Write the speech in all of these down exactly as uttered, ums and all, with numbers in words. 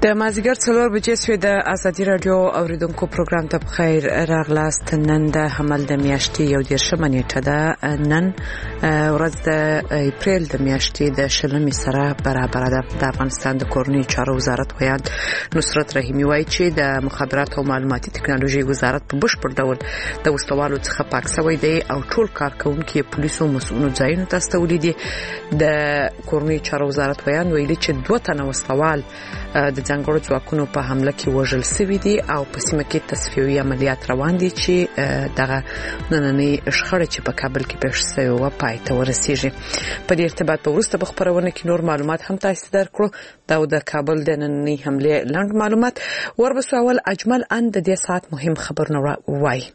د مازیګر څلور بجې سوې د ازادي رادیو اوریدونکو پروګرام ته بخیر راغلاست. نن د حمل د میاشتې یو دیرشمه نیټه ده. نن ورځ د اپریل د میاشتې د شلمې سره برابر ده. د افغانستان د کورنۍ چارو وزارت ویان نصرت رحیمی وایي چې د مخابرات او معلوماتي ټکنالوژي وزارت په بشپړ ډول د وسلوالو څخه پاک شوی دی او ټول کارکونکو پولیسو مسؤلینو ځایونو ته استولي دي. د کورنۍ چارو وزارت ویان ویلي چې دوه تنه وسلوال د ځانګړو ځواکونو په حمله کې وژل شوي دي او په سیمه کې تصفیوي عملیات روان دي چې دغه نننۍ شخړه چې په کابل کې پیښ شوې و پای ته ورسیږي. په دې ارتباط په وروسته په خبرونه کې نور معلومات هم تاسو ته درکړو. دا د کابل د نننۍ حمله لاند معلومات وربسو. اول اجمل ان د دې ساعت مهم خبرونه وایي.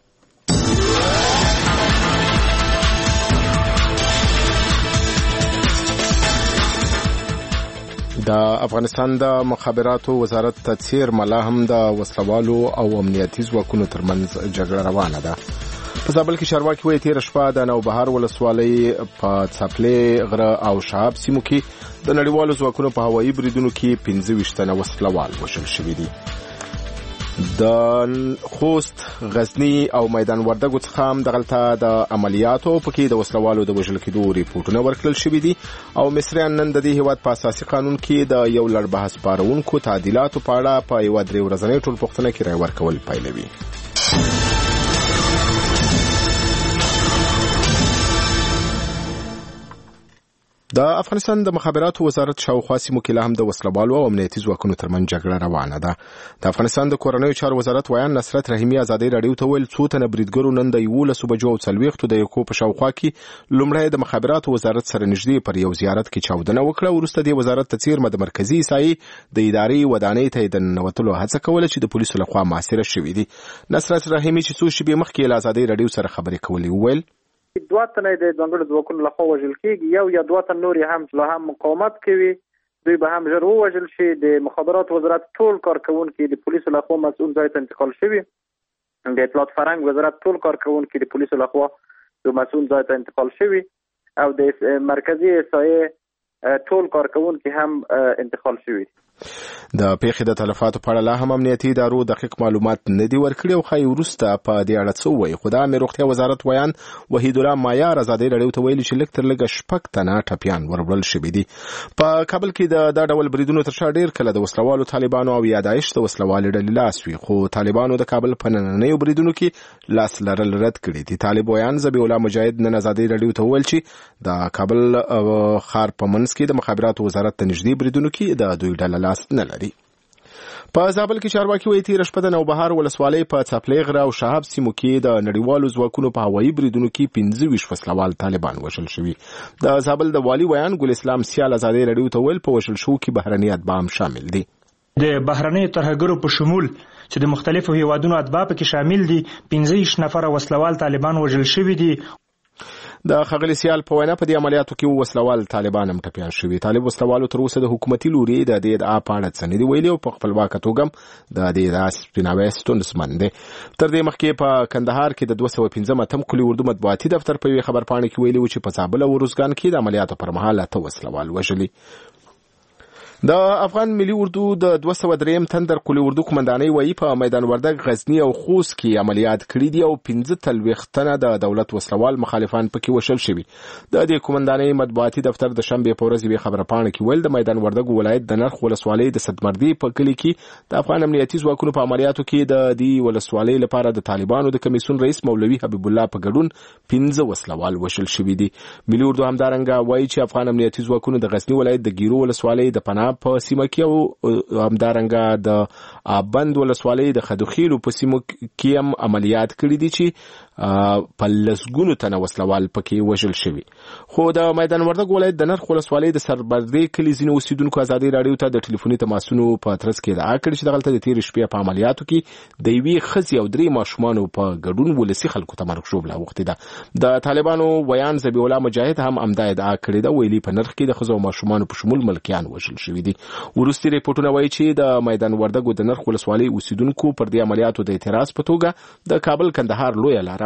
د افغانستان د مخابراتو وزارت تفسیر ملا هم د وسلوالو او امنیتي ځواکونو ترمنځ جګړه روانه ده. په زابل کې چارواکي وایي تیر شپه د نوبهار ولسوالۍ په څپلې غره او شهاب سیمو کې د نړیوالو ځواکونو په هوایي بریدونو کې پنځه ویشت تنه وسلوال وژل شوي دي. د خوست، غزنی او میدان وردګو څخه هم دغلته د عملیاتو پکې د وسلوالو د وژل کېدو ریپورتونه ورکړل شوي دي او مصریان نن د دې هیواد په اساسي قانون کې د یو لړ بحث پارونکو تعدیلاتو په اړه په یو درې ورځنۍ ټولپوښتنه کې رای ورکول پیلوي. د افغانستان د مخابراتو وزارت شاوخوا سیمو کې لا هم د وسلوالو او امنیتي ځواکونو ترمنځ جګړه روانه ده. د افغانستان د کورنۍ چارو وزارت ویان نصرت رحیمی ازادي رادیو ته ویل څو تنه بریدګرو نن د یولسو بجو او څلوېښتو دقیقو په شاوخوا کې لومړی د مخابراتو وزارت سره نږدې پر یو زیارت کې چاودنه وکړه. وروسته د وزارت تفسیر د مرکزی سایې د ادارې ودانۍ ته د ننوتلو هڅه کوله چې د پولیسو لخوا محاصره شوې دي. نصرت رحیمی چې څو شپې مخکې له ازادي رادیو سره خبرې کولې ویل دوه تنه د ځانګړو ځواکونو لخوا وژل کېږي، یو یا دوه تنه نور هم لا هم مقاومت کوي، دوی به هم ژر ووژل شي. د مخابراتو وزارت ټول کارکونکي د پولیسو لخوا مسؤل ځای ته انتقال شوي. د اطلاعات فرهنګ وزارت ټول کارکونکي د پولیسو لخوا د مسؤل ځای ته انتقال شوي او د مرکزی سایې ټول کارکونکي هم انتقال شوي. د پیښې د تلفاتو په اړه لا هم امنیتي ادارو دقیق معلومات نه دي ورکړي او خای وروسته په دې اړه څه وایي. خو د عامه روغتیا وزارت ویان وحید الله مایار ازادي رادیو ته ویلي چې لږ تر لږه شپږ تنه ټپیان وربلل شوي دي. په کابل کې د دا ډول بریدونو تر شا ډیر کله د وسلوالو طالبانو او یا داعش د وسلوالو ډلې لاس وي، خو طالبانو د کابل په نننیو بریدونو کې لاس لرل رد کړي دي. طالب ویان ذبیح الله مجاهد نن ازادي رادیو ته ویل چې د کابل خار په منځ کې د مخابراتو وزارت ته نږدې بریدونو کې د دوی ډله لاس نه لري. په زابل کې چارواکي وایي تیر شپه د نوبهار ولسوالۍ په څپلې غره او شهاب سیمو کې د نړیوالو ځواکونو په هوایي بریدونو کې پنځه ویشت وسلوال طالبان وژل شوي. د زابل د والي ویان ګل اسلام سیال ازادي رادیو ته ویل په وژل شو کې بهرني اتباع هم شامل دي. د بهرني ترهګرو په شمول چې د مختلفو هیوادونو اتباع پکې شامل دي، پنځه ویشت نفر وسلوال طالبان وژل شوي دي. د خغلی سیال په وینا په دې عملیاتو کې وسلوال طالبان هم ټپیان شوي. طالب وسلوالو تر اوسه د حکومتي لوري د دې ادعا په اړه څه نه دي ویلي او په خپلواکه توګه د دې ادعا سپیناوی ستونزمن دی. تر دې مخکې په کندهار کې د دوه سوه پنځم اتم کلي اردو مطبوعاتي دفتر په یوې خبرپاڼه کې ویلي و چې په زابل او روزګان کې د عملیاتو پر مهال اته وسلوال وژلي. د افغان ملي اردو د دوه سوه درېیم تندر کلي اردو قمندانۍ وایي په میدان وردګ، غزنی او خوست کې عملیات کړي دي او پنځه څلوېښت تنه د دولت وسلوال مخالفان پکې وژل شوي. د دې قمندانۍ مطبوعاتي دفتر د شنبې په ورځ یوې خبرپاڼه کې ویل د میدان وردګ ولایت د نرخ ولسوالۍ د صدمردي په کلي کې د افغان امنیتي ځواکونو په عملیاتو کې د دې ولسوالۍ لپاره د طالبانو د کمیسیون رئیس مولوي حبیب الله په ګډون پنځه وسلوال وژل شوي دي. ملي اردو همدارنګه وایي چې افغان امنیتي ځواکونو د غزنی ولایت د ګیرو ولسوالۍ د پناه په سیمه کې همدارنګه د بند ولسوالۍ د خدوخیلو په سیمو کې هم عملیات کړي دي چې په لسګونو تنه وسلوال پکې وژل شوي. خو د میدان وردګ ولایت د نرخ ولسوالۍ د سربردي کلي ځینو اوسیدونکو ازادي رادیو ته د ټلیفوني تماسونو په ترڅ کې ادعا کړې چې دغلته د تېرې شپې په عملیاتو کې د یوې ښځې او درې ماشومانو په ګډون ولسي خلکو ته مرګ ژوبله اوښتې ده. د طالبانو ویان ذبیح الله مجاهد هم همدا ادعا کړې ده، ویلي په نرخ کې د ښځو او ماشومانو په شمول ملکیان وژل شوي دي. وروستي ریپورټونه وایي چې د میدان وردګ د نرخ ولسوالۍ اوسیدونکو پر دې عملیاتو د اعتراض په توګه د کابل کندهار لویه لاره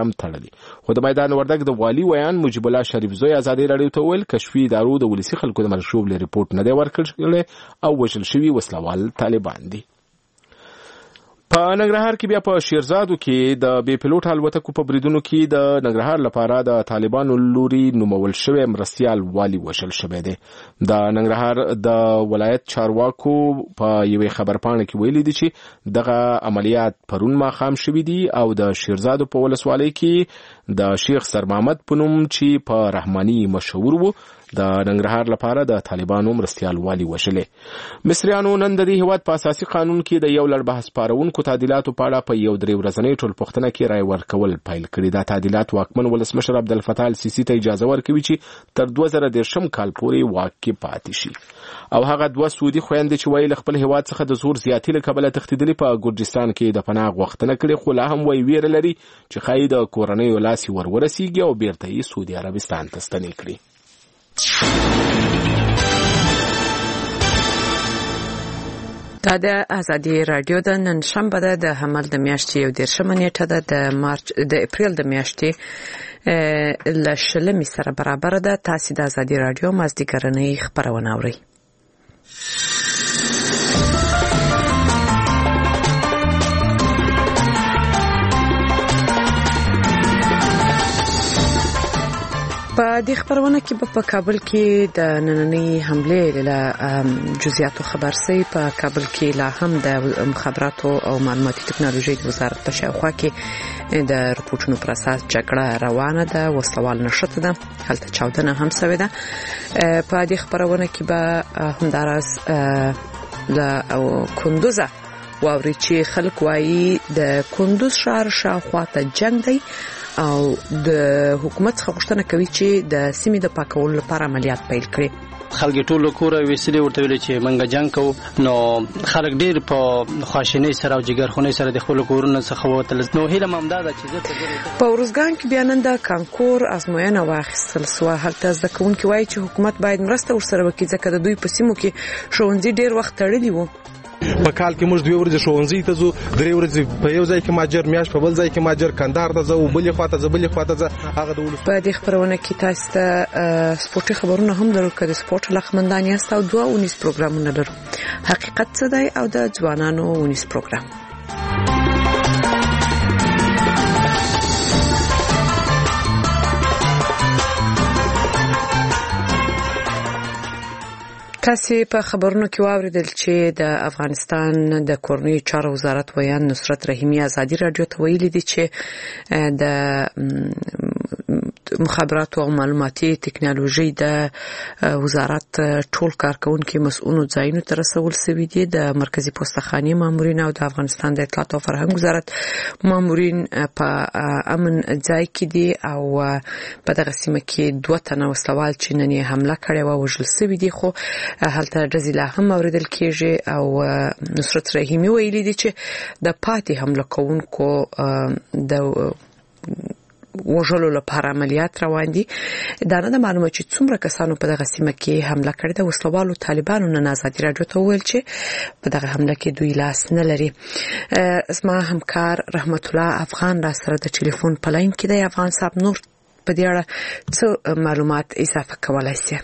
هم تړلي. خو د میدان وردګ د والي ویان مجیب الله شریف زوی ازادي راډیو ته ویل کشفي ادارو د ولسی خلکو د مرشوب له ریپورت نه دی ورکړل او وژل شوي وسلوال طالبان دي. په ننګرهار کې بیا په شیرزادو کې د بې پیلوټ الوتکو په بریدونو کې د ننګرهار لپاره د طالبانو لوري نومول شوی مرستیال والي وشل شوی دی. د ننګرهار د ولایت چارواکو په یوې خبرپاڼه کې ویلي دي چې دغه عملیات پرون ماښام شوي دي او د شیرزادو په ولسوالۍ کې د شیخ سر محمد په نوم چې په رحماني مشهور وو د ننګرهار لپاره د طالبانو مرستیال والي وشلې. مصریانو نن د دې هیواد په اساسي قانون کې د یو لړ بحث پارونکو تعدیلاتو په اړه په یو درې ورځنۍ ټولپوښتنه کې رای ورکول پیل کړي. دا تعدیلات واکمن ولسمشر عبدالفتاح السیسي ته اجازه ورکوي چې تر دوه زره دېرشم کال پورې واک کې پاتې شي. او هغه دوه سعودي خويندې چې وایي له خپل هیواد څخه د زور زیاتي له کبله تښتېدلي په ګرجستان کې د پناه غوښتنه کړې، خو لا هم وایي ویره لري چې ښایي د کورنیو لاس ور ورسیږي او بیرته یې سعودي عربستان ته ستنې کړي. دا د ازادي رادیو د نن شنبه ده د حمل د میاشتې یو دېرشمه نیټه ده د مارچ د اپریل د میاشتې له شلمې سره برابر ده. تاسو د ازادي رادیو مازدیګرنۍ خبرونه اورئ. په دې خبرونه کې په کابل کې د نننۍ حملې له جزئیاتو خبر سي. په کابل کې لا هم د مخابراتو او معلوماتي ټکنالوژي د وزارت په شاوخوا کې د رپورټونو پر اساس جګړه روانه ده، وسوال نشته ده، هلته چاودنه هم شوې ده. په دې خبرونه کې به همداراز له کندوزه واوري چې خلک وایي د کندوز ښار شاوخوا ته جنگ دی او د حکومت څخه غوښتنه کوي چې د سیمې د پاکولو لپاره عملیات پیل کړي. خلک ټول کور وسیله ورته ویل چې منګه جنگ کو، نو خلک ډیر په خواشینۍ سره او جګرخونۍ سره د خپل کورونو څخه وتل. نو هیله ممداده چې زه په ورزګان کې بیان د کانکور ازموینه واخیستل سو. هلته ځکه کوونکی وایي چې حکومت باید مرسته ورسره وکړي ځکه د دوی په سیمو کې ښوونځي ډیر وخت تړلي وو. په کال کې موږ دوه ورځې ښوونځي ته ځو، درې ورځې په یو ځای کې ماجر، میاش په بل ځای کې ماجر، کندهار ته ځو، بلې خواته ځو، بلې خواته ځو. هغه د ولس په دې خبرونه کې تاسو ته سپورتي خبرونه هم درو کړي. سپورت لخمندان یاست او دوه اونیس پروګرامونه لرو. حقیقت څه دی او د ځوانانو اونیس پروګرام. تاسو په خبرونو کې واوریدل چې د افغانستان د کورنیو چارو وزارت ویان نصرت رحیمی ازادي رادیو ته ویلي دي چې د مخابراتو او معلوماتي ټکنالوژي د وزارت ټول کارکونکو مسؤلینو ځایونو ته رسول شوی دي. د مرکزی پوستخاني مامورین او د افغانستان د اطلاعات او فرهنګ وزارت مامورین په امن ځای کې دي او په دغه سیمه کې دوه تنه وسلوال چې نن یې حمله کړې و وژل شوي دي. خو هلته ډزله هم اوریدل کېږي او نصرت رحیمی ویلي دي چې د پاتې حمله کوونکو د وژلو لپاره عملیات روان دي. دا نه معلومه چې څومره کسانو په دغه سیمه کې حمله کړې ده. وسلوالو طالبانو نن ازادي رادیو ته ویل چې په دغه حمله کې دوی لاس نه لري. اسما همکار رحمت الله افغان را سره د ټلیفون په لاین کې دی. افغان صاحب نور په دې اړه څه معلومات اضافه کولای شي؟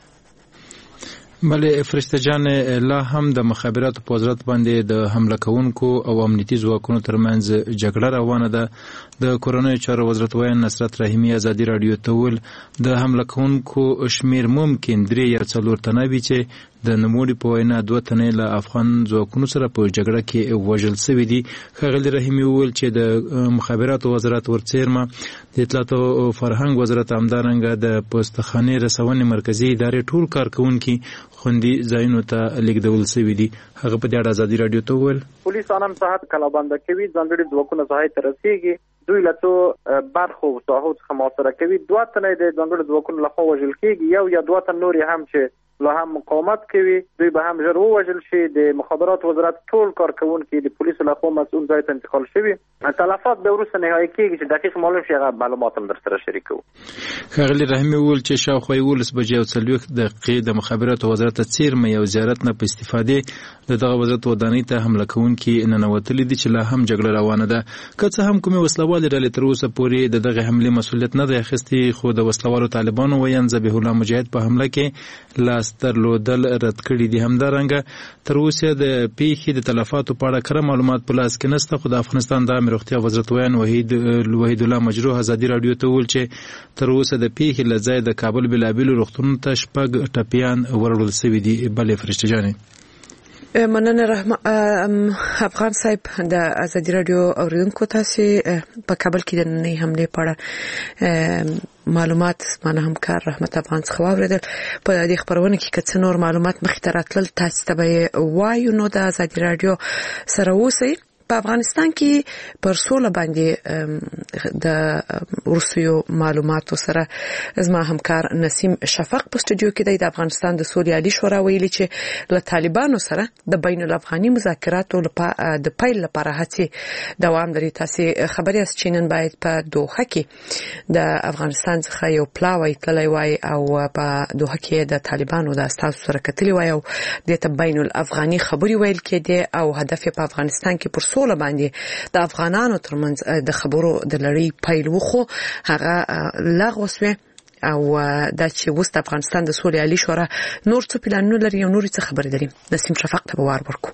بله فرشته جان، لا هم د مخابراتو په وزارت باندې د حمله کوونکو او امنیتي ځواکونو ترمنځ جګړه روانه ده. د کورنیو چارو وزارت ویان نصرت رحیمی ازادي رادیو ته ویل د حمله کوونکو شمیر ممکن درې یا څلور تنه وي چې د نوموړي په وینا دوه تنې له افغان ځواکونو سره په جګړه کې وژل شوي دي. ښاغلي رحیمي وویل چې د مخابراتو وزارت ورڅیرمه د اطلاعات او فرهنګ وزارت همدارنګه د پوستخانې رسونې مرکزي ادارې ټول کارکونکي خوندي ځایونو ته لیږدول شوي دي. هغه په دې اړه ازادي رادیو ته وویل پولیس انم صحت کلابنده کوي، ځانګړي ځواکونه ځای ته رسیږي، دوی له څو برخو ساحو څخه محاصره کوي. دوه تنه د ځانګړي ځواکونو لخوا وژل کېږي، یو یا دوه تن نور هم چې لا هم مقاومت کوي دوی به هم ژر ووژل شي. د مخابرات وزارت ټول کارکونکي د پولیسو لخوا مسؤل ځای ته انتقال شوي. تلفات به وروسته نهایی کېږي چې دقیق معلوم شي، هغه معلومات هم در سره شریکوو. ښاغلي رحیمي وویل چې شاوخوا یولس بجې او څلوېښت دقیقې د مخابراتو وزارت ته څیرمه یو زیارت نه په استفادې د دغه وزارت ودانۍ ته حمله کوونکي ننوتلي دي چې لا هم جګړه روانه ده. که څه هم کومې وسلوالې ډلې تر اوسه پورې د دغې حملې مسؤلیت نه دی اخیستی، خو د وسلوالو طالبانو ویاند ذبیح الله مجاهد په حمله کې لاس درلودل رد کړي دي. همدارنګه تر اوسه د پیښې د تلفاتو په اړه کره معلومات په لاس کې نشته، خو د افغانستان د عامه روغتیا وزارت ویاند وحید وحید الله مجروح ازادي راډیو ته وویل چې تر اوسه د پیښې له ځایه د کابل بېلابېلو روغتونونو ته شپږ ټپیان وروړل شوي دي. بلې فرشته جانې مننه رحمان افغان صاحب د ازادي راډیو اوریدونکو تاسو په کابل کې د نننۍ حملې په اړه معلومات مانه همکار رحمت افغان څخه واوریدل. په دې خبرونه کې که څه نور معلومات مخې ته راتلل تاسو ته به وایو، نو د ازادي راډیو سره اوسئ. په افغانستان کې پر سوله باندې د روسیو معلوماتو سره زما همکار نسیم شفق په سټوډیو کې د افغانستان د سولې عالی شورا ویلي چې له طالبانو سره د بین الافغاني مذاکراتو لپاره د پیل لپاره هڅې دوام لري. تاسو خبري اس چینن باید په دوحه کې د افغانستان څخه یو پلاوی تللی وای او په دوحه کې د طالبانو د استاد سره کتلی وای او د بین الافغاني خبري ویل کېده او هدف په افغانستان کې پر سوله باندې د افغانانو ترمنځ د خبرو د لړۍ پیل وخو هغه لغوه شوه او د چې وست افغانستان د سولې عالی شورا نور څه پلانونه لري او نور څه خبرې لري. نسیم شفق ته وار ورکو.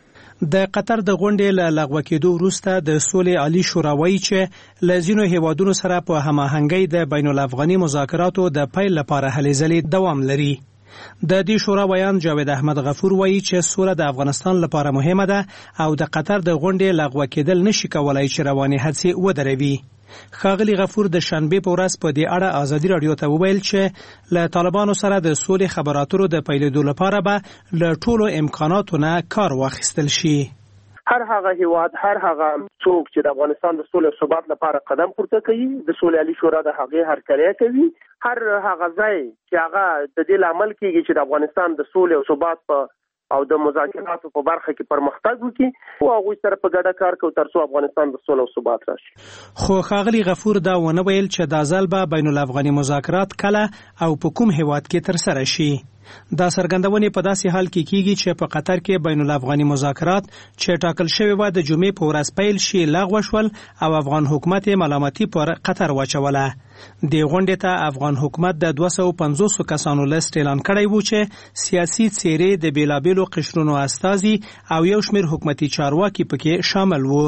د قطر د غونډې له لغوه کېدو وروسته د سولې عالی شورا وایي چې له ځینو هیوادونو سره په هماهنګۍ د بین الافغاني مذاکراتو د پیل لپاره هلې ځلې دوام لري. د دې شورا ویان جاوید احمد غفور وایي چې سوله د افغانستان لپاره مهمه ده او د قطر د غونډې لغوه کېدل نشي کولای چې رواني هڅې ودروي. ښاغلي غفور د شنبې په ورځ په دې اړه ازادي راډیو ته وویل چې له طالبانو سره د سولې خبراتو د پیلېدو لپاره به له ټولو امکاناتو نه کار واخیستل شي. هر هغه هیواد هر هغه څوک چې د افغانستان د سولې او ثبات لپاره قدم پورته کوي د سولې عالی شورا د هغې هرکلی کوي. هر هغه ځای چې هغه د دې لامل کېږي چې د افغانستان د سولې او ثبات په او د مذاکراتو په برخه کې پرمختګ وکړي او هغوی سره په ګډه کار کوي تر څو افغانستان د سولې او ثبات راشي. خو ښاغلي غفور دا ونه ویل چې دا ځل به بین الافغاني مذاکرات کله او په کوم هیواد کې ترسره شي. دا څرګندونې په داسې حال کې کیږي چې په قطر کې بین الافغاني مذاکرات چې ټاکل شوی و د جمعې په ورځ پیل شي لغوه شول او افغان حکومت ملامتي پر قطر واچوله. د غونډې ته افغان حکومت د دوه سوه پنځوس کسانو لیست اعلان کړی و چې سیاسي څیرې د بیلابېلو قشرونو استازي او یو شمېر حکومتي چارواکي پکې شامل وو.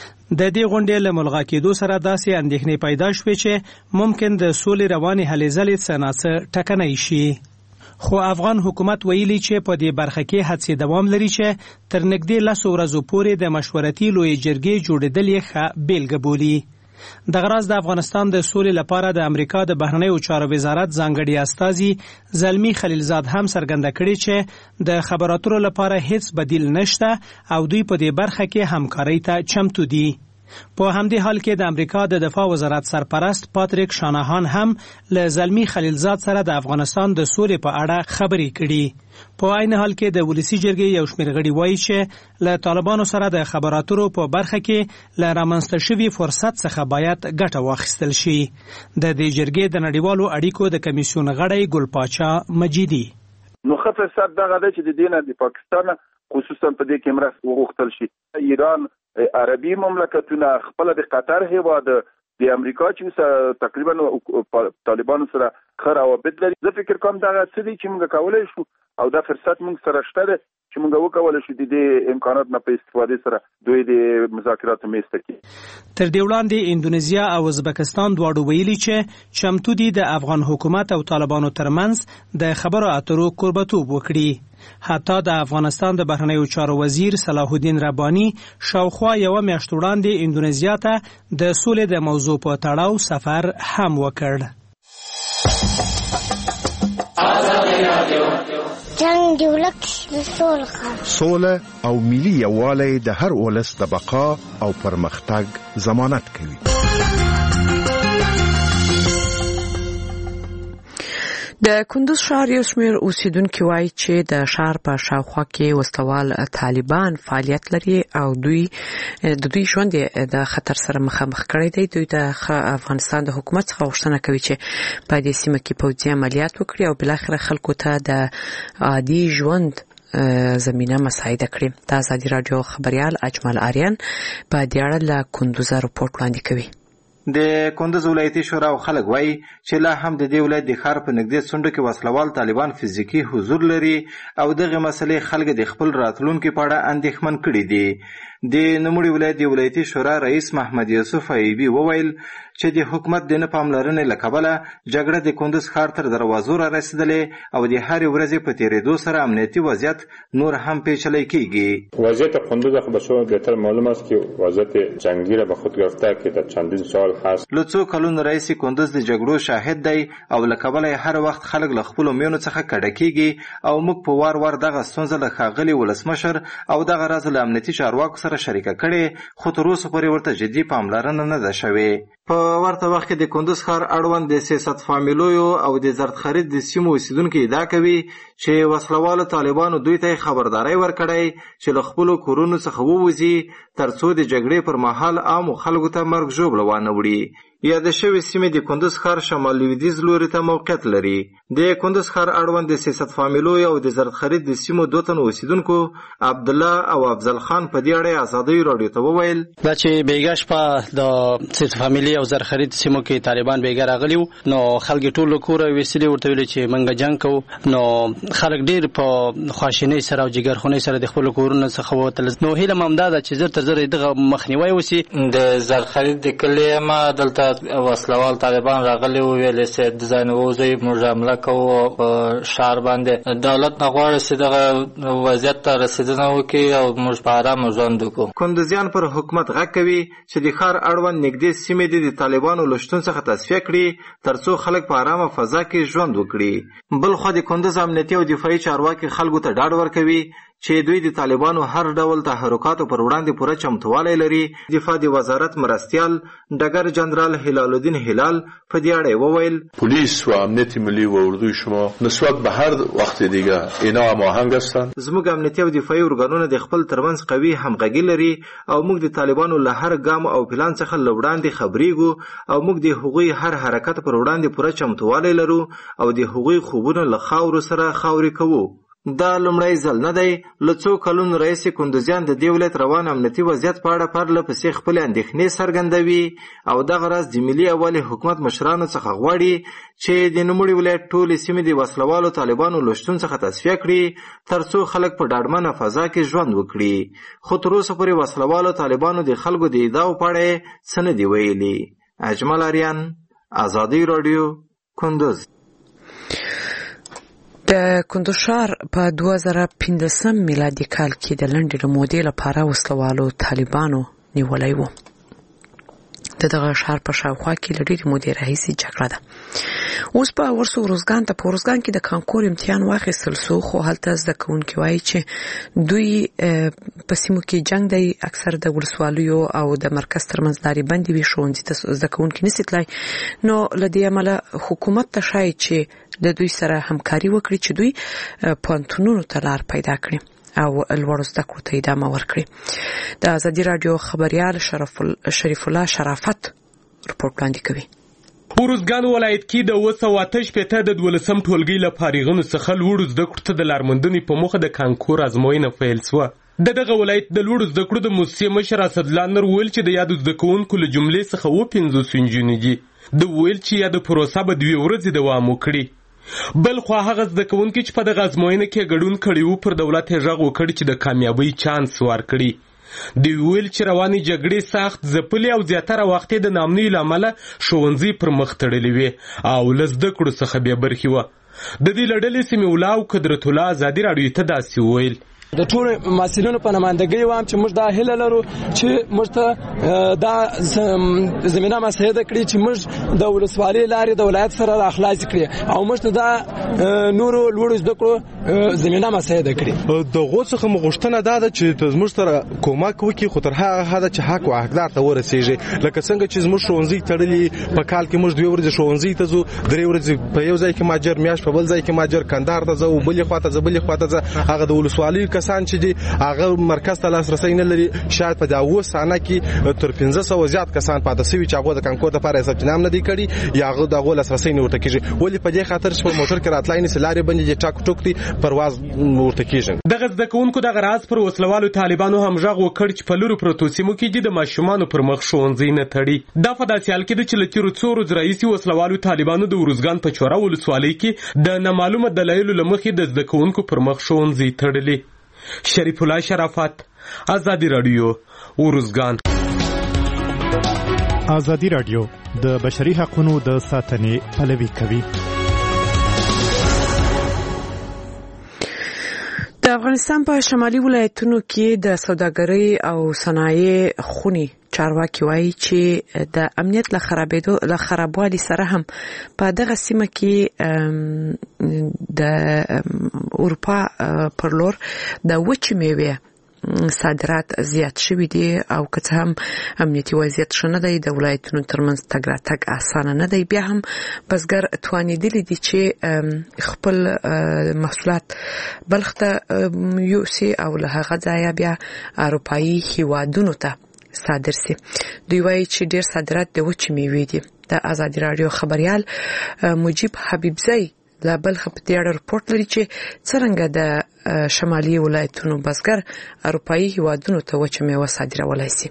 د دې غونډې له ملغا کېدو سره داسې اندېښنې پیدا شوې چې ممکن د سولې روانې هلې ځلې څه ناڅه ټکنی شي. خو افغان حکومت ویلي چې په دې برخه کې هڅې دوام لري چې تر نږدې لسو ورځو پورې د مشورتي لویې جرګې جوړېدل یې ښه بیلګه بولي. دغه راز د افغانستان د سولې لپاره د امریکا د بهرنیو چارو وزارت ځانګړي استازي زلمی خلیلزاد هم څرګنده کړې چې د خبراتو لپاره هیڅ بدیل نشته او دوی په دې برخه کې همکارۍ ته چمتو دي. په همدې حال کې د امریکا د دفاع وزارت سرپرست پاتریک شاناهان هم له زلمی خلیلزاد سره د افغانستان د سولې په اړه خبرې کړي. په عین حال کې د ولسی جرګې یو شمېر غړي وایي چې له طالبانو سره د خبراتو په برخه کې له رامنځته شوي فرصت څخه باید ګټه واخیستل شي. د دې جرګې د نړیوالو اړیکو د کمیسیون غړی ګلپاچا مجیدي نو ښه فرصت دغه دی چې د دې نه د پاکستان خصوصا په دې کې مرسته وغوښتل شي. ایران عربي مملکتونه خپل د قطر هیواد د امریکا چې تقریبا طالبانو سره ښه روابط لري. زه فکر کوم دغه څه دي چې موږ کولی شو او دا فرصت موږ سره شته دی چې موږ وکولی شو د دې امکانات نه په استفادې سره دوی د مذاکراتو میز ته کړي. تر دې وړاندې اندونیزیا او ازبکستان دواړو ویلي چې چمتو دي د افغان حکومت او طالبانو ترمنځ د خبرو اترو کوربتوب وکړي. حتی د افغانستان د بهرنیو چارو وزیر صلاح الدین رباني شاوخوا یوه میاشت وړاندې اندونیزیا ته د سولې د موضوع په تړاو سفر هم وکړ. جنگ دی ولک د سولې سوله او ملي یووالی د هر ولس د بقا او پرمختګ ضمانت کوي. د کندوز ښار یو شمېر اوسیدونکي وایي چې د ښار په شاوخوا کې وسلوال طالبان فعالیت لري او دوی د دوی ژوند د خطر سره مخامخ کړی دی. دوی د افغانستان د حکومت څخه غوښتنه کوي چې په دې سیمه کې پوځي عملیات وکړي او بالاخره خلکو ته د عادي ژوند زمینه مساعده کړي. د ازادي راډیو خبريال اجمل آریان په دې اړه له کندوز راپورټ وړاندې کوي. د کندوز ولایتي شورا خلک وایي چې لا هم د دې ولایت د ښار په نږدې څنډو کې وسلوال طالبان فزیکي حضور لري او دغه مسلې خلک د خپل راتلونکي په اړه اندېښمن کړي دي. د نوموړي ولایت د ولایتي شورا رئیس محمد یوسف ایبي وویل چې د حکومت د نه پاملرنې له کبله جګړه د کندوز ښار تر دروازو را رسېدلې او د هرې ورځې په تېرېدو سره امنیتي وضعیت نور هم پیچلی کیږي. وضعیت کندوز به شما بهتر معلوم است که وضعیت جنگی را به خود گرفته که در چندین سال هست. له څو کلونو راهیسې کندوز د جګړو شاهد دی او له کبله یې هر وخت خلک له خپلو میونو څخه کډه کیږي او موږ په وار وار دغه ستونزه له ښاغلي ولسمشر او دغه راز له امنیتي چارواکو سره شریکه کړې خو تر اوسه پورې ورته جدي پاملرنه نه ده شوې. په ورته وخت کې د کندوز ښار اړوند د سیاست فامیلویو او د زرد خرید د سیمو اوسیدونکي ادعا کوي چې وسلوالو طالبانو دوی ته خبرداری ورکړی چې له خپلو کورونو څخه ووځي تر څو د جګړې پر مهال عامو خلکو ته مرګ ژوبله وانه وړي. یاد شوی سیمې د کندوز ښار شمال لویدیځ لوري ته موقعیت لري. د کندوز ښار اړوند د سیاست فامیلویو او د زرد خرید د سیمو دوه تنو اوسیدونکو عبدالله او افضل خان په دې اړه ازادي راډیو ته وویل دا چې بیګا شپه د سیاست فامیلی او زرد خرید سیمو کې طالبان بیګا راغلی نو خلک ټول کور وسیلې ورته ویل چې منګه جنگ کو نو خلک ډیر په خواشینۍ سره او جګرخونۍ سره د خپل کورونو څخه ووتل. نو هیله ممداده چې زر تر زر دغه مخنیوي وسی. د زرد خرید د کلیما دلته وسلوال طالبان راغلی او ویل چې د ځای نه وځي موږ حمله کوو په شهر باندې. دولت نه غواړي چې دغه وضعیت ته رسیدنه وکړي او موږ په آرام ژوند وکړو. کندوزیان پر حکومت غږ کوي چې د ښار اړوند نږدې سیمې د طالبانو له شتون څخه تصفیه کړي تر څو خلک په آرامه فضا کې ژوند وکړي. بل خو د کندوز امنیتي او دفاعي چارواکي خلکو ته ډاډ ورکوي چې دوی د طالبانو هر ډول تحرکاتو پر وړاندې پوره چمتووالی لري. دفاع د وزارت مرستیال ډګر جنرال هلال الدین هلال په دې اړه وویل پلیس و امنیت ملی و اردوی شما نسبت به هر وخت دیگه اینا هماهنگ هستند. زموږ امنیتي او دفاعي ارګانونه د خپل ترمنځ قوي همغږي لري او موږ د طالبانو له هر ګام او پلان څخه له وړاندې خبرېږو او موږ د هغوی هر حرکت پر وړاندې پوره چمتووالی لرو او د هغوی خوبونه له خاورو سره خاورې کوو. دا لومړی ځل نه دی. له څو کلونو راهیسې کندوزیان د دې ولایت روان امنیتي وضعیت په اړه پرله پسې خپلې اندېښنې څرګندوي او دغه راز د ملي یووالي حکومت مشرانو څخه غواړي چې د نوموړي ولایت ټولې سیمې د وسلوالو طالبانو له شتون څخه تصفیه کړي تر څو خلک په ډاډمنه فضا کې ژوند وکړي. خو تر اوسه پورې وسلوالو طالبانو د خلکو د ادعاو په اړه څه نه دي ویلي. اجمل آریان ازادي راډیو کندوز. د کندوز ښار په دوه زره پنځلسم میلادي کال کې د لنډې مودې لپاره وسلوالو طالبانو نیولی و. د دغه ښار په شاوخوا کې له ډېرې مودې راهیسې جګړه ده. اوس په ورسو ورزګان ته په ورزګان کې د کانکور امتحان واخیستل سو خو هلته زده کوونکي وایي چې دوی په سیمو کې جنګ دی. اکثر د ولسوالیو او د مرکز ترمنځ لارې بندې وي ښوونځي ته زده کوونکي نشي تللی. نو له دې امله حکومت ته ښایي چې د دوی سره همکاري وکړي چې دوی پوهنتونونو ته لار پیدا کړي او لوړو زده کړو ته ادامه ورکړي. د ازادي راډیو خبريال شریف الله شرافت رپورټ وړاندې کوي. ورزګان ولایت کې د اوه سوه اته شپېته د دولسم ټولګي له فارغانو څخه لوړو زده کړو ته د لارموندنې په موخه د کانکور ازموینه پیل سوه. د دغه ولایت د لوړو زده کړو د موسسې مشر اسدالله نور ویل چې د یادو زده کوونکو له جملې څخه اووه پنځوس نجونې دي. د ویل چې یاده پروسه به دوې ورځې دوام وکړي. بل خو هغه زده کوونکي چې په دغه ازموینه کې ګډون کړي وو پر دولت یې غږ وکړ چې د کامیابۍ چانس ورکړي. دوی ویل چې روانې جګړې سخت ځپلې او زیاتره وخت یې د ناامنۍ له امله ښوونځي پر مخ تړلي وې او له زده کړو څخه بې برخې وه. د دې له ډلې سمیع الله او قدرت الله ازادي راډیو ته داسې وویل د ټول مسؤلینو په نمائندګۍ وایم چې موږ دا هیله لرو چې موږ ته دا زمینه مساعده کړي چې موږ د ولسوالۍ لارې د ولایت سره راخلاص کړي او موږ ته دا نورو لوړو زده کړو زمينه مساعده کړي. دغه څخه مغشتنه دا ده چې زموږ سره کومک وکړي خو تر هغه حد چې حق او حقدار ته ورسیږي. لکه څنګه چې زموږ ښوونځي تړلي په کال کې موږ دوه ورځې ښوونځي ته ځو، درې ورځې په یو ځای کې ماجر، میاش په بل ځای کې ماجر، کندهار ته ځو، بلې خواته ځو بلې خواته ځو. هغه د ولسوالۍ کسان چې دي هغه مرکز ته لاسرسي نه لري. شاید په دا اوه سانه کې تر پنځه سوه زیات کسان پاتې شوي چې هغه د کانکور لپاره ثبت نام نه دی کړی یا هغه د لاسرسي نه ورته کیږي. ولې په دې خاطر چې په موټر کې راتلای نه سلاري باندې ټاک ټوک دي پرواز ورته کیږي. دغه زده کوونکو دغه راز پر وسلوالو طالبانو هم ژغ وکړ چې په لورو پروتو سیمو کې د ماشومانو پر مخ ښوونځي نه تړي. دا په داسې حال کې ده چې له تېرو څو ورځو راهیسې وسلوالو طالبانو د ارزګان په چوره ولسوالۍ کې د نامعلومه دلایلو له مخې د زده کوونکو پر مخ ښوونځي تړلي. شریف الله شرافت، ازادي رادیو، ارزګان. ازادي رادیو د بشري حقوقو د ساتنې پلوي کوي. د افغانستان په شمالي ولایتونو کې د سوداګرۍ او صنایع خونی چارواکي وایي چې د امنیت له خرابېدو له خرابوالي سره هم په دغه سیمه کې د اروپا پر لور د وچې میوې صادرات زیات شوي دي او که څه هم امنیتي وضعیت ښه نه دی، د ولایتونو ترمنځ تګ راتګ اسانه نه دی، بیا هم بزګر توانېدلی دي چې خپل محصولات بلخ ته یوسي او له هغه ځایه بیا اروپایي هیوادونو ته صادر سي. دوی وایي چې ډېر صادرات د وچې میوې دي. د ازادي رادیو خبريال مجيب حبیبزی لا بلخ په دې اړه رپورټ لري چې څنګه د شمالي ولایتونو بزګر اروپایي هیوادونو ته وچه میوه صادرولای شي.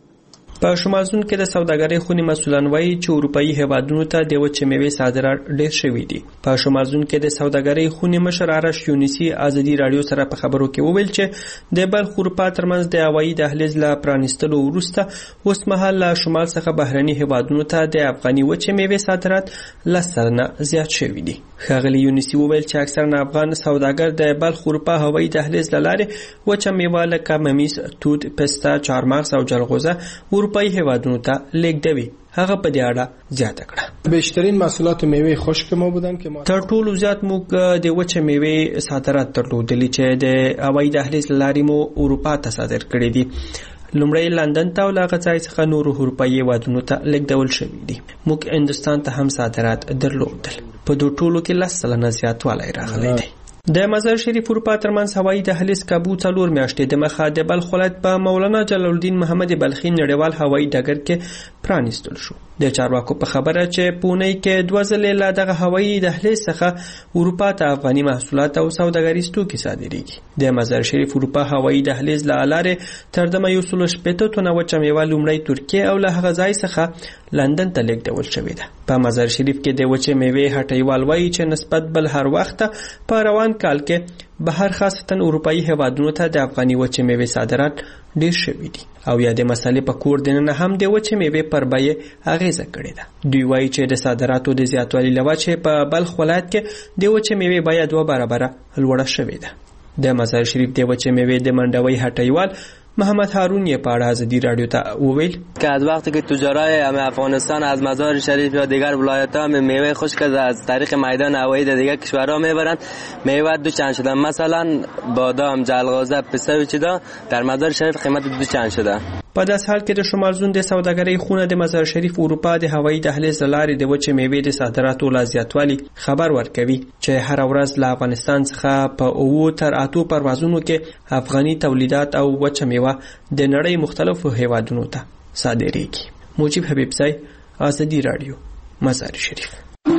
په شمالزون کې د سوداګرۍ خونی مسولان وایي چې اروپایي هیوادونو ته د وچې میوې صادرات ډېر شوي دي. په شمالزون کې د سوداګرۍ خونی مشر آرش یونیسی ازادي رادیو سره په خبرو کې وویل چې د بلخ اروپا ترمنځ د هوایي دهلیز لا پرانیستلو وروسته اوس مهال له شمال څخه بهرني هیوادونو ته د افغاني وچې میوې صادرات لس سلنه زیات شوي دي. ښاغلي یونیسی وویل چې اکثره افغان سوداګر د بلخ اروپا هوایي دهلیز له لارې وچه میوه لکه ممیز، توت، پسته، چهارمغز او جلغوزه اروپایي هیوادونو ته لیږدوي. هغه په دې اړه زیاته کړه. بیشترین محصولات میوه خشک ما بودن که ما تر ټولو زیات موږ د وچه میوه صادرات درلودلي چې د هوایي دهلیز لارې مو اروپا ته صادر کړي دي. لومړی لندن ته او لاغه ځای څخه نورو اروپایي هیوادونو ته لیږدول شوي دي. موږ هندوستان ته هم صادرات درلودل. په دوه ټولو کې لس سلنه زیاتوالی راغلی دی. د مزار شریف اروپا ترمنځ هوایي دهلیز کابو څلور میاشتې د مخه د بلخ ولایت په مولانا جلال الدین محمد بلخي نړیوال هوایي ډګر کې پرانیستل شو. د چارواکو په خبره چې پونی کې دوه ځلې لا دغه هوایي دهلیز څخه اروپا ته افغاني محصولات او سوداګریز توکي صادریږي. د مزار شریف اروپا هوایي دهلیز له لارې تر دمه یو سل شپېته تنه وچه میوه لومړی ترکیه او له هغه ځای څخه لندن ته لیږدول شوې ده. په مزار شریف کې د وچې میوې هټیوال وایي چې نسبت بل هر وخت په روان کال کې بهر خاصتا اروپایي هیوادونو ته د افغاني وچې میوې صادرات ډېر شوي دي او یا د مسالې په کور دننه هم د وچې میوې پر بیې اغیزه کړې ده. دوی وایي چې د صادراتو د زیاتوالي له وجې په بلخ ولایت کې د وچې میوې بیه دوه برابره لوړه شوې ده. د مزار شریف د وچې میوې د منډوي هټیوال محمد هارون یه پاره ازادی رادیو تا ویل که از وقتی که تجارای همه افغانستان از مزار شریف یا دیگر ولایت‌ها میوه خشک از طریق میدان هوایی در دیگر کشورها میبرند، میوه دو چند شده. مثلا بادام، جلغوزه، پسته و چیزا در مزار شریف قیمت دو چند شده. په داس حال کې د شمالزون د سوداګرۍ خونه د مزار شریف اروپا د هوایي دهلیز لارې د وچې میوې د صادراتو لا زیاتوالي خبر ورکوي چې هر ورځ له افغانستان څخه په اوو تر اتو پروازونو کې افغاني تولیدات او وچه میوه د نړۍ مختلفو هیوادونو ته صادریږي. موجب حبیبزی، ازادي رادیو، مزار شریف.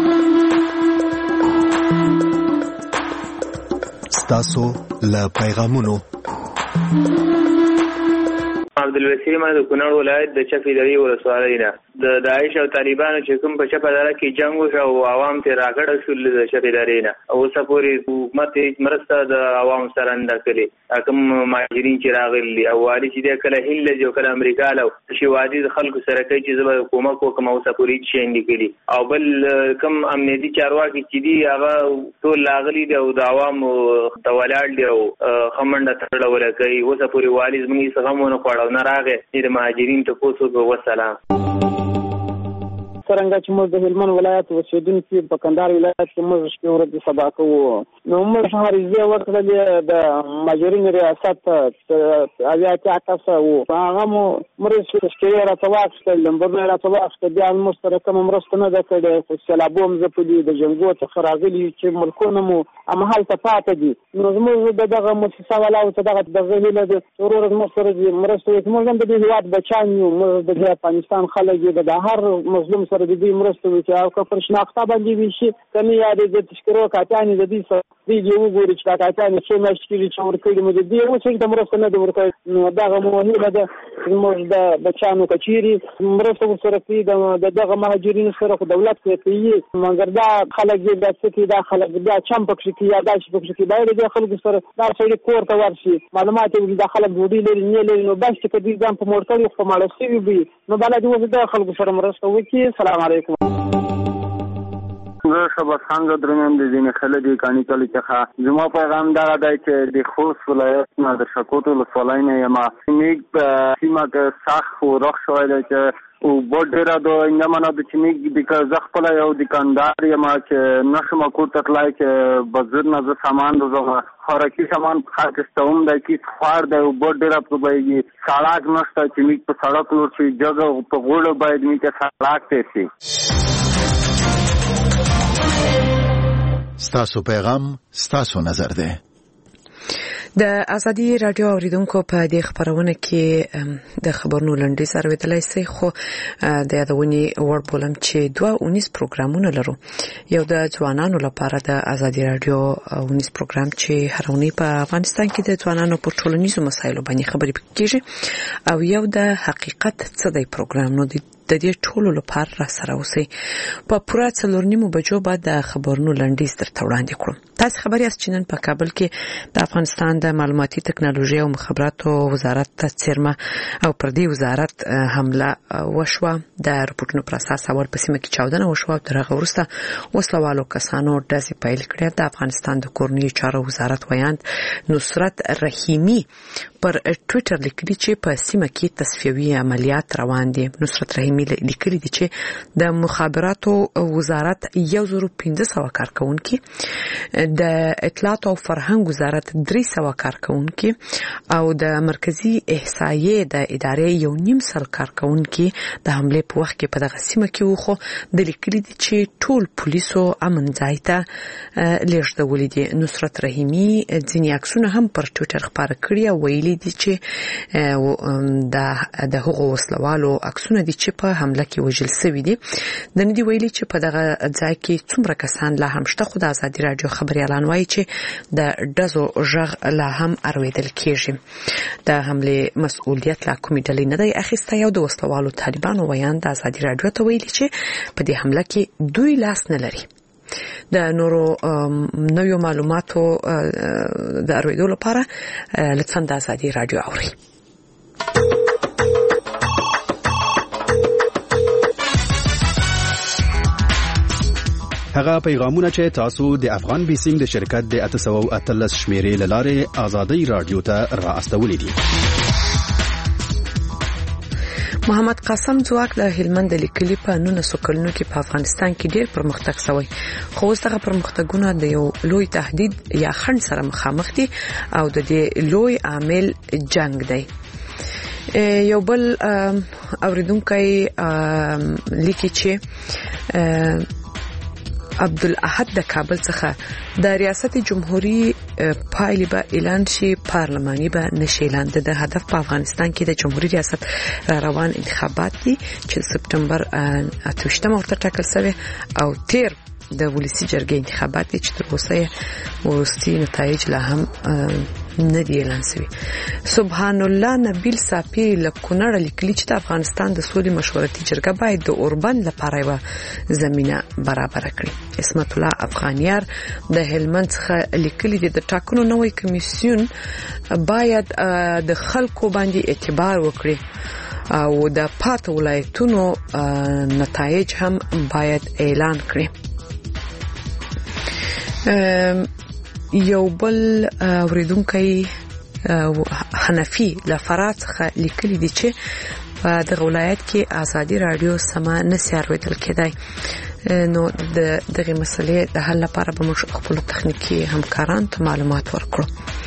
ستاسو له پیغامونو عبدالوسیم د کونړ ولایت د چپې درې ولسوالۍ نه د داعش او طالبانو چې کوم په چپه دره کې جنگ وشو او عوام ته راغړل شول د چپې درې نه اوس پورې حکومت هیڅ مرسته د عوام سره نه کړې. کوم مهاجرین چې راغلي او والي چې د کله هند له کله امریکا له شي وادي د خلکو سره کوي چې زما حکومت کوم اوس پورې شي نه کړي او بل کوم امنیتي چارواکي چې دی هغه ټول لاغلي دی او د عوام د ولاړ دی او خمنډه تړل کوي. اوس پورې والي زموږ څنګه مونږ نه راغې د مهاجرین ته کوڅو په وسلام. څنګه چې موږ د هلمند ولایت اوسېدونکي په کندهار ولایت کې موږ شپې ورځې سبا کوو. نو موږ عریضې ورکړلې د ماجرین ریاست اویا اتیا کسه وو. هغه مو مرستې شپې راته واخیستل، لمبرونه راته واخیستل، بیا موږ سره کومه مرسته نه ده کړې. خو سیلابو هم ځپلي، د جنګو څخه راغلي چې ملکونه مو همهلته پاتې دي. نو زموږ د دغه مؤسسه والاو ته دغه دغه هیله ده چې ورور زموږ سره مرسته وکړي. موږ هم د دې هېواد بچیان یو، موږ د دې افغانستان خلک یو، د هر مظلوم سره د دې مرسته وکړي. او که پر شناخته باندې وي شي که نه، یا د تشکیرو کاټیانې د دې سره دوی دې وګوري چې دا کاټیانې څو میاشتې کېږي چې ورکړي مو د دې اوس هېڅ د مرسته نه ده ورکړې. نو دغه مو هیله ده چې موږ د بچیانو که چېرې مرسته ورسره کوي د دغه مهاجرینو سره، خو دولت پرې کوي، مګر دا خلک دې دا څه کوي، دا خلک بیا چم پکښې کوي یا داسې پکښې کوي. باید دې خلکو سره دا سړي کور ته ورشي، معلومات یې وکړي دا خلک ډوډۍ لري نه لري. نو بس چې که دوی ځان په موړ کړي خو ماړه شوي وي، نو باید دې اوس دغه خلکو سره مرسته وکړي. السلام علیکم. زه شباس خان درمیان د ځینې خلک د کاني کلي څخه. زما پیغام دغه دی چې د خوست ولایت نه د شکوت ولسوالۍ نه یم. میږ په سیمه کې سخت ښورښ شوی دی چې اوبه ډېره ده. اینده معنا ده چې میږ زه خپله یو دکاندار یم چې نشم کور ته تللی چې بزر نه زه سامان روزم، خوراکي سامان اخیستوم دی، کیس خوار دی، اوبه ډېره پرې بهیږي، سړک نشته چې میږ په سړک لور شي، جګه په غوړه باید میږ ته سړک تېر شي. ستاسو پیغام ستاسو نظر ده. د ازادي رادیو اوریدونکو په دې خبرونه کې د خبرونو لنډیز اورېدلای شئ، خو د یادونې وړ بولم چې دوه اونیس پروګرامونه لرو. یو د ځوانانو لپاره د ازادي رادیو اونیس پروګرام چې هر اونۍ په افغانستان کې د ځوانانو په ټولنیزو مسایلو باندې خبرې کیږي، او یو د حقیقت څه دی پروګرام. نو د دې ټولو لپاره را سره اوسئ. په پوره څلور نیمو بجو بعد د خبرونو لنډیز درته وړاندې کړم. تاسو خبري اس چې نن په کابل کې د افغانستان د معلوماتي ټکنالوژي او مخابراتو وزارت څیرمه او پر دې وزارت حمله وشوه. د رپورټونو پر اساس اول په سیمه کې چاودنه وشوه، تر هغه وروسته وسلوالو کسانو ډزې پیل کړې. د افغانستان د کورنیو چارو وزارت ویاند نصرت رحیمی پر ټوئیټر لیکلي چې په سیمه کې تصفیوي عملیات روان دي. نصرت رحیمی لیکلي دي چې د مخابراتو وزارت یو زره پنځه سوه کارکونکي، د اطلاعات او فرهنګ وزارت درې سوه کارکونکي او د مرکزی احصایې د ادارې یو نیم سل کارکونکي د حمله په وخت کې په دغه سیمه کې وو. خو د لیکلي دي چې ټول پولیسو امن ځای ته لیږدولي دي. نصرت رحیمی ځینې عکسونه هم پر ټوئیټر خپاره کړي او ویلي دي چې د هغو وسلوالو عکسونه دي چې په حمله کې وژل شوي دي. د ندی ویلي چې په دغه ځای کې څومره کسان لا هم شته، خو د ازادي رادیو خبري اعلان وایي چې د ډزو غږ لا هم اورېدل کېږي. د حمله مسؤلیت لا کومې ډلې نه دی اخیستی. یو د وسلوالو طالبانو ویان د ازادي رادیو ته ویلي چې په دې حمله کې دوی لاس نه لري. د نورو نویو معلوماتو د اورېدو لپاره لطفاً د ازادي رادیو اورئ. هغه پیغامونه چې تاسو د افغان بیسینګ د شرکت د اته سوه او اتلس شمیرې له لارې ازادي رادیو ته را استولې دي. محمد قاسم ځواک د هلمند د لیکلي په نولسو کلونو کې په افغانستان کې ډېر پرمختګ شوی، خو اوس دغه پرمختګونه د یو لوی تهدید یا خنډ سره مخامخ دي او د دې لوی عامل جنگ دی. یو بل اوریدونکو لیکي چې عبدالاحد د کابل څخه د ریاست جمهوریت پایلې به اعلان شي، پارلماني به نشي اعلان. د هدف په افغانستان کې د جمهوریت ریاست را روان انتخابات دي چې سپټمبر اته ویشتمه ورته ټاکل شوی او تیر د ولسی جرګې انتخابات دي چې تر اوسه ورستي نتایج لا هم نه دی اعلان شوی. سبحان الله نبیل صافی لکونړ لیکلي چې د افغانستان د سولې مشورتي جرګه باید د اوربند لپاره یو زمينه برابر کړي. اسمت الله افغانیار د هلمند څخه لیکلي دي د ټاکنو نوې کمیسیون باید د خلکو باندې اعتبار وکړي او د پات ولایتونو نتایج هم باید اعلان کړي. یو بل اوریدونکو حنفي لفرات څخه لیکلي دي چې په دغه ولایت کې ازادي رادیو سما نسي اورېدل کېدای. نو د دغه مسلې د حل لپاره به موږ خپل تخنیکی همکاران ته معلومات ورکړو.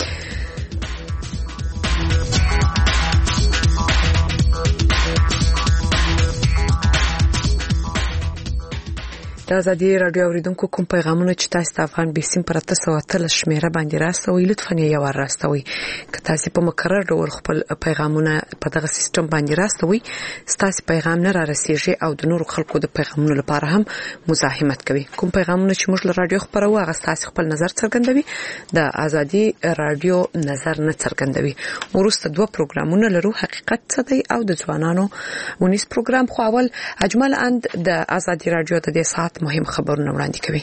د ازادي رادیو اوریدونکو کوم پیغامونه چې تاسو د افغان بیسیم پر تاسو وتل شمیره باندې راستوي لطفا یې ور راستوي. که تاسو په مقرر ډول خپل پیغامونه په دغه سیستم باندې راستوي تاسو پیغام نه را رسیږي او د نورو خلکو د پیغامونو لپاره هم مزاحمت کوي. کوم پیغامونه چې موږ له رادیو خبرو هغه تاسو خپل نظر څرګندوي د ازادي رادیو نظر نه څرګندوي. ورسته دوه پروګرامونه لرو حقیقت څه دی او د ځوانانو ونیس پروګرام خو اول اجمل اند د ازادي رادیو د دې ساعت مهم خبرونه وړاندې کوي.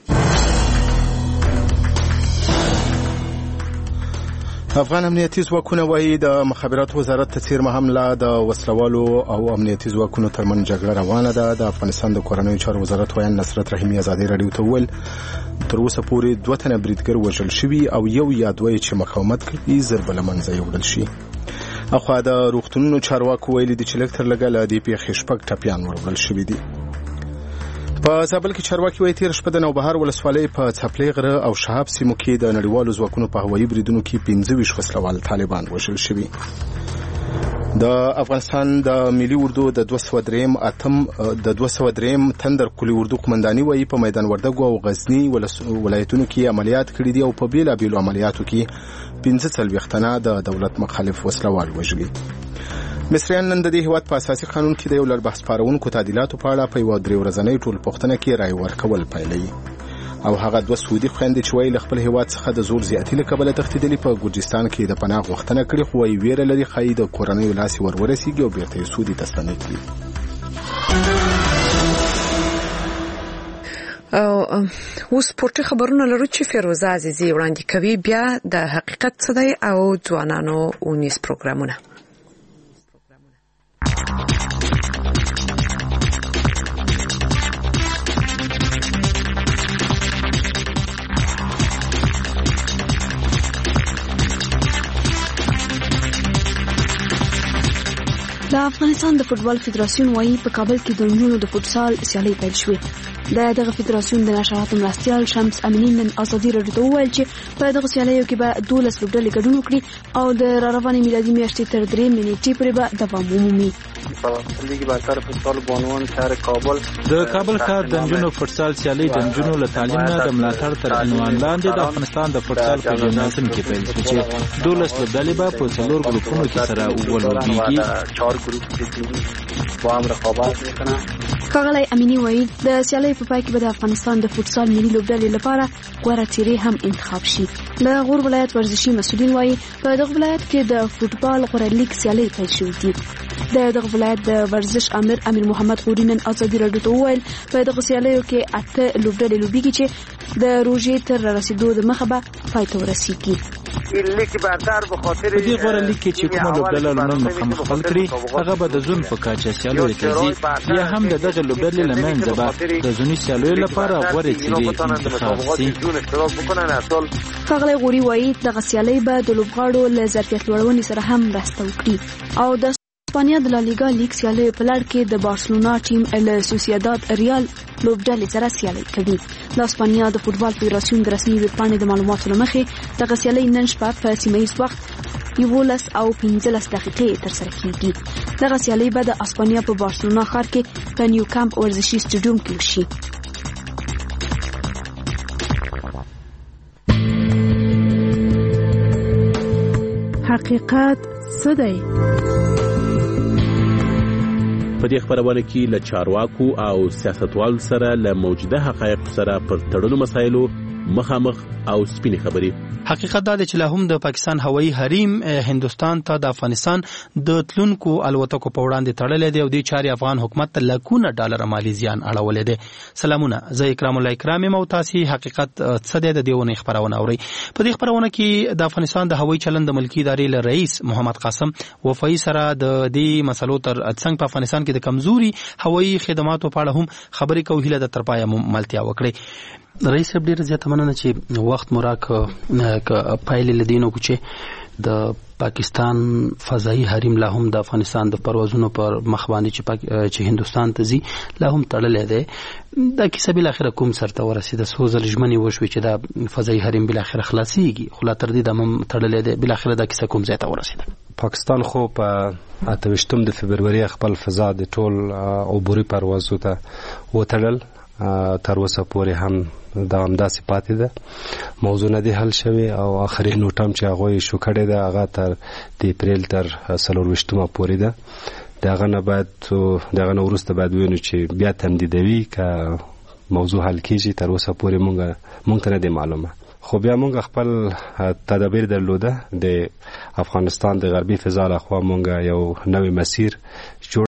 افغان امنیتي ځواکونه وايي د مخابراتو وزارت تصویر مهمله د وسلوالو او امنیتي ځواکونو ترمن جګړه روانه ده. د افغانستان د کورنیو چارو وزارت ویان نصرت رحیمي ازادي رادیو ته ویل تر اوسه پورې دوه تنه بریدګر وژل شوي او یو یا دوه چې مقاومت کوي زر بل منځه یوړل شي. اخوا د روغتونونو چارواکو ویلي دي چې لږ تر لږه له دې پیښې شپږ ټپیان وژل شوي دي. په زابل کې چارواکي وایي تیر شپه د نوبهار ولسوالۍ په څپلۍ غره او شهاب سیمو کې د نړیوالو ځواکونو په هوایي بریدونو کې پنځه ویشت وسلوال طالبان وژل شوي. د افغانستان د ملي اردو د دوه سوه دریم اتم د دوه سوه دریم تندر کلي اردو قومنداني وایي په میدان وردګو او غزنی ولایتونو کې عملیات کړي دي او په بیلابیلو عملیاتو کې پنځه څلوېښت تنه د دولت مخالف وسلوال وژلي. مصریان نن د دې هیواد په اساسي قانون کې د یو لړ بحث پارونکو تعدیلاتو په اړه په یو درې ورځنۍ ټولپوښتنه کې رای ورکول پیلوي او هغه دوه سعودي خويندې چې وایي له خپل هیواد څخه د زور زیاتي له کبله تښتېدلي په ګرجستان کې د پناه غوښتنه کړې خو وایي ویره لري ښایي د کورنیو لاسې ور ورسیږي او بیرته یې سعودي ته ستنې کړي. او سپورتي خبرونه لرو چې فیروزه عزیزي وړاندې کوي. بیا د حقیقت څه دی او ځوانانو ونیس پروګرامونه. د افغانستان د فوتبال فدراسیون وايي په کابل کې د نجونو د فوتسال سیالي پیل شوې. د دغه فدراسیون د نشراتو مرستیال شمس امینی نن ازادي رادیو ته وویل چې په دغه سیالیو کې به دولس لوبډلې ګډون وکړي او د راروانې میلادي میاشتې تر درې نیټې پورې به دوام ومومي. لیگ برتر فوتسال بانوان شهر کابل د کابل ښار د نجونو فوتسال سیالي د نجونو له تعلیم نه د ملاتړ تر عنوان لاندې د افغانستان د فوتسال په ژمناسن کې پیل شوه چې دولس لوبډلې به په څلور ګروپونو کې سره ولوبېږي. چهار ګروپ کې با هم رقابت میکنه. ښاغلی امینی وایي د سیالۍ په پای کې به د افغانستان د فوتسال ملي لوبډلې لپاره غوره څېرې هم انتخاب شي. د غور ولایت ورزشي مسؤلین وایي په دغه ولایت کې د فوتبال غوره لیګ سیالۍ پیل شوې دي. د دغه ولایت د ورزش امیر امیر محمد غوري نن ازادي رادیو ته وویل په دغه سیالیو کې اته لوبډلې لوبېږي چې د روژې تر رسیدو د مخه به پای ته ورسیږي. په دې غوره لیګ کې چې کومه لوبډله لومړی مخامخ خپل کړي هغه به د زون په کاچه سیالیو ته ځي یا هم د دغه لوبډلې له منځه به د زوني سیالیو لپاره غوره څېرې انتخاب شي. ښاغلی غوري وایي دغه سیالۍ به د لوبغاړو له ظرفیت لوړونې سره هم مرسته وکړي او د اسپانیا د لالیګا لیګ سیالیو په لړ کې د بارسلونا ټیم له سوسییداد ریال لوبډلې سره سیالي کوي. د اسپانیا د فوتبال فدراسیون د رسمي ویبپاڼې د معلوماتو له مخې دغه سیالۍ نن شپه په سیمه ییز وخت یولس او پنځلس دقیقې ترسره کیږي. دغه سیالۍ به د اسپانیا په بارسلونا ښار کې په نیو کامپ ورزشي سټیډیوم کې وشي. حقیقت څه دی؟ په دې خبرونه کې له چارواکو او سیاستوالو سره له موجوده حقایق سره پر تړلو مسایلو مخامخ او سپینې خبرې. حقیقت دا دی چې لا هم د پاکستان هوایي حریم هندستان ته د افغانستان د تلونکو الوتکو په وړاندې تړلې دی او د چاري افغان حکومت ته لکونه ډالر مالی زیان اړولې دی. سلامونه، زه اکرام الله اکرام یم او تاسو حقیقت څه دی د دیونه خبرونه اوري. په دې خبرونه کې د افغانستان د هوایي چلند د ملکی ادارې له رئیس محمد قاسم وفای سره د دې مسلو تر څنګ په افغانستان کې د کمزوري هوایي خدماتو په اړه هم خبرې کوي هله د ترپایه ملتیا وکړي. رئیس صاحب ډیر زیاته مننه چې وخت مراک پایلې لدینو چې د پاکستان فضایی حریم لا هم د افغانستان د پروازونو پر مخ باندې چې چې هندستان ته ځي لا هم تړلې ده. دا کیسه بل اخر کوم سرته ورسېده؟ څو ځل ژمنې وشوې چې دا فضایی حریم بل اخر خلاصيږي، خو لا تر دې د هم تړلې ده. بل اخر دا کیسه کوم ځای ته ورسېده؟ پاکستان خو په اتوشتم د فبرवरी خپل فضا د ټول عبوري پروازو ته وتړل. تر اوسه پورې هم دا همداسې پاتې ده. موضوع نه دی حل شوی او آخري نوټ هم چې هغوی شو کړی ده هغه تر د اپریل تر څلرویشتمه پورې ده. د هغه نه باید د هغه نه وروسته باید ووینو چې بیا تمدیدوي که موضوع حل کېږي. تر اوسه پورې مونږ مونږ ته نه دی معلومه، خو بیا مونږ خپل تدابیر درلوده. د افغانستان د غربي فضا لخوا مونږ یو نوی مسیر جوړ